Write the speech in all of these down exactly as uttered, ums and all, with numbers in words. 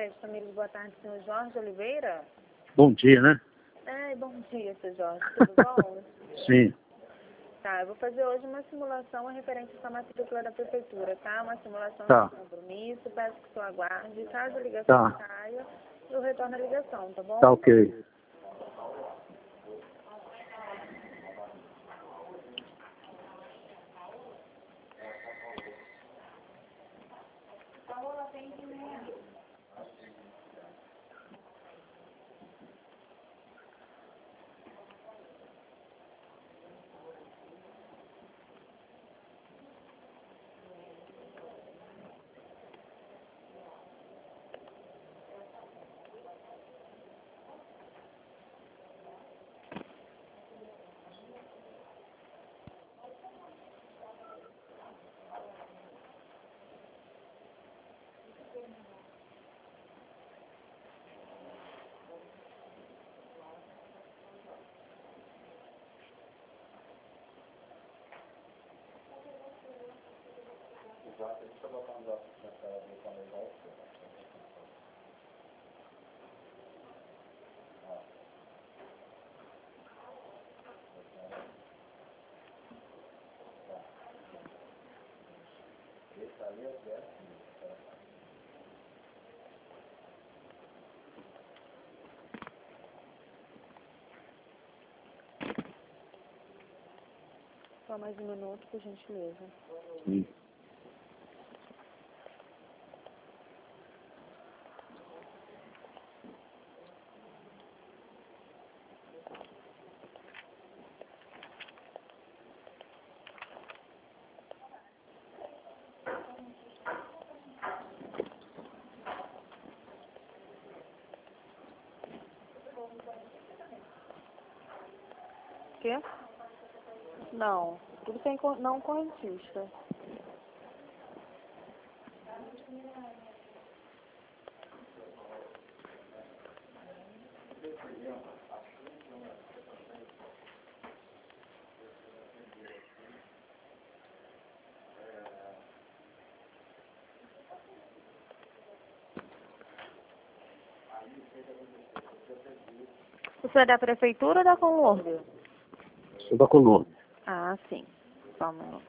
Crédito Família, boa tarde, senhor Jorge Oliveira. Bom dia, né? Ai, bom dia, senhor Jorge, tudo bom? Sim. Tá, eu vou fazer hoje uma simulação referente à sua matrícula da prefeitura, tá? Uma simulação Tá. de compromisso, peço que o senhor aguarde. Caso a ligação Tá. caia, eu retorno a ligação, tá bom? Tá ok. Só mais um minuto, por gentileza. Sim. Quê? Não, tudo sem cor- não correntista. Você é da prefeitura ou da Conlord? Sou da Colômbia. Ah, sim. Só um minuto.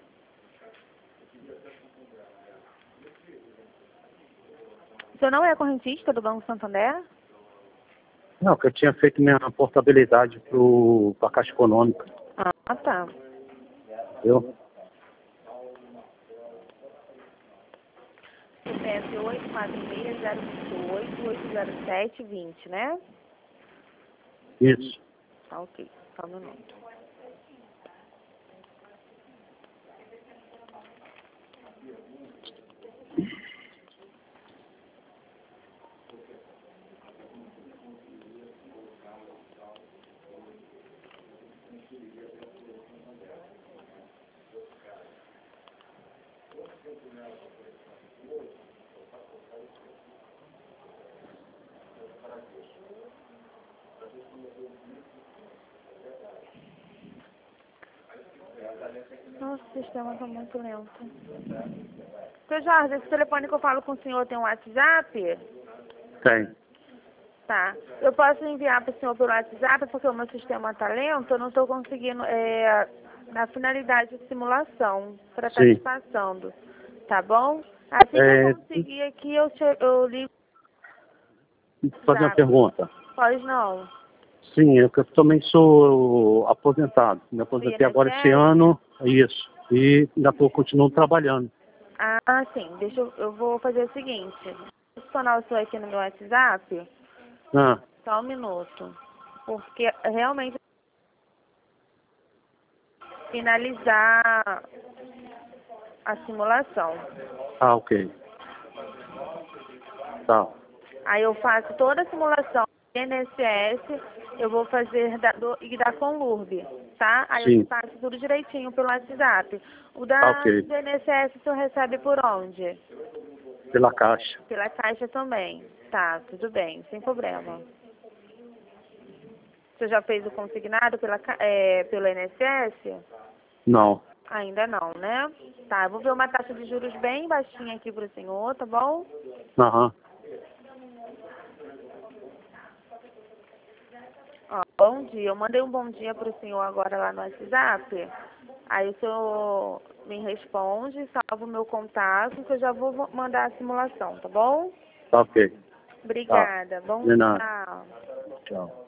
Você não é correntista do Banco Santander? Não, que eu tinha feito minha portabilidade para a Caixa Econômica. Ah, tá. Viu? C P F oito quatro seis zero dois oito oito zero sete vinte, né? Isso. Tá, ok. Só um minuto. Nossa, o sistema tá muito lento. Seu Jorge, esse telefone que eu falo com o senhor tem um WhatsApp? Tem. Tá. Eu posso enviar para o senhor pelo WhatsApp, porque o meu sistema tá lento, eu não estou conseguindo, é, na finalidade de simulação, para estar Sim. te passando. Tá bom? Assim que É, eu conseguir aqui, eu, te, eu ligo. Vou fazer uma Tá. pergunta. Pode não. Sim, eu, que eu também sou aposentado. Me Do aposentei agora esse I N S S? ano. Isso. E ainda tô, continuo trabalhando. Ah, sim. Deixa eu, eu vou fazer o seguinte. Vou adicionar o senhor aqui no meu WhatsApp. Ah, Só um minuto. Porque realmente finalizar a simulação. ah ok. Tá. Aí eu faço toda a simulação do I N S S, eu vou fazer da, do, e da Conlurb, tá? Aí eu Sim. te passo tudo direitinho pelo WhatsApp. O da Tá ok. do I N S S o senhor recebe por onde? Pela Caixa. Pela Caixa também. Tá, tudo bem, sem problema. Você já fez o consignado pela, ca- é, pelo I N S S? Não. Ainda não, né? Tá, eu vou ver uma taxa de juros bem baixinha aqui pro senhor, tá bom? Aham. Ó, bom dia. Eu mandei um bom dia para o senhor agora lá no WhatsApp. Aí o senhor me responde, salva o meu contato, que eu já vou mandar a simulação, tá bom? Tá ok. Obrigada. Tá. Bom De nada. dia. Tchau.